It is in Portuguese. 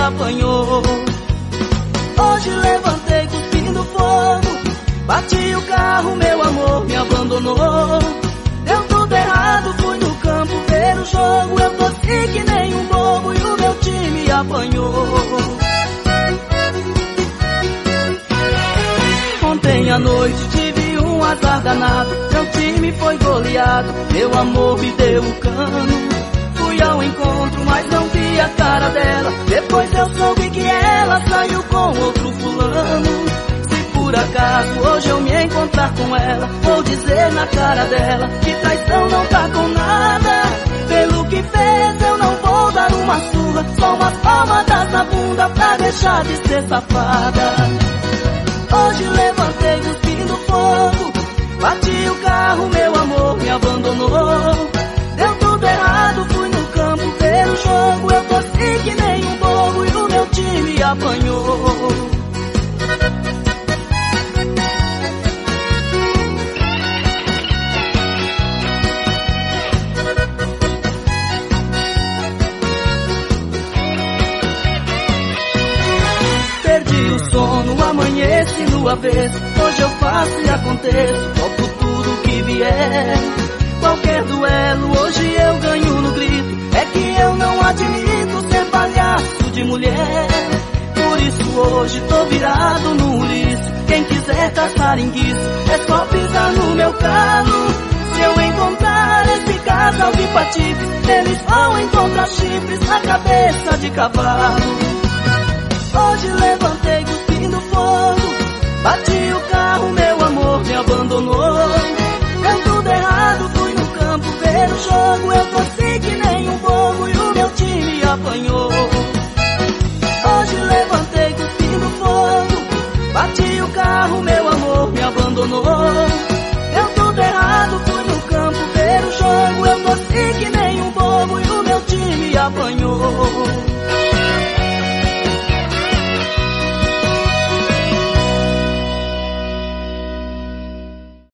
apanhou. Hoje levantei cuspindo fogo, bati o carro, meu amor me abandonou. Deu tudo errado, fui no campo ver o jogo. Eu torci que nem um bobo e o meu time apanhou. Ontem à noite tive um azar danado, meu time foi goleado, meu amor me deu o cano. Fui ao encontro, mas não vi a cara dela. Depois eu soube que ela saiu com outro fulano. Se por acaso hoje eu me encontrar com ela, vou dizer na cara dela que traição não tá com nada. Pelo que fez eu não vou dar uma surra, só umas palmadas na bunda pra deixar de ser safada. Hoje levantei cuspindo fogo, bati o carro, meu amor me abandonou. Deu tudo errado, fui no campo ver o jogo. Eu torci que nem um bobo e o meu time apanhou. Perdi o sono, amanheci no avesso. Hoje eu faço e aconteço, topo tudo que vier. Qualquer duelo, hoje eu ganho no grito. É que eu não admito ser palhaço de mulher. Por isso hoje tô virado no ouriço. Quem quiser caçar enguiço, é só pisar no meu calo. Se eu encontrar esse casal de patifes, eles vão encontrar chifres na cabeça de cavalo. Hoje levantei cuspindo fogo, bati o carro, meu amor me abandonou. Deu tudo errado, fui no campo ver o jogo. Eu torci que nem um bobo e o meu time apanhou. Hoje levantei cuspindo fogo, bati o carro, meu amor me abandonou. Deu tudo errado, fui no campo ver o jogo. Eu torci que nem um bobo e o meu time apanhou.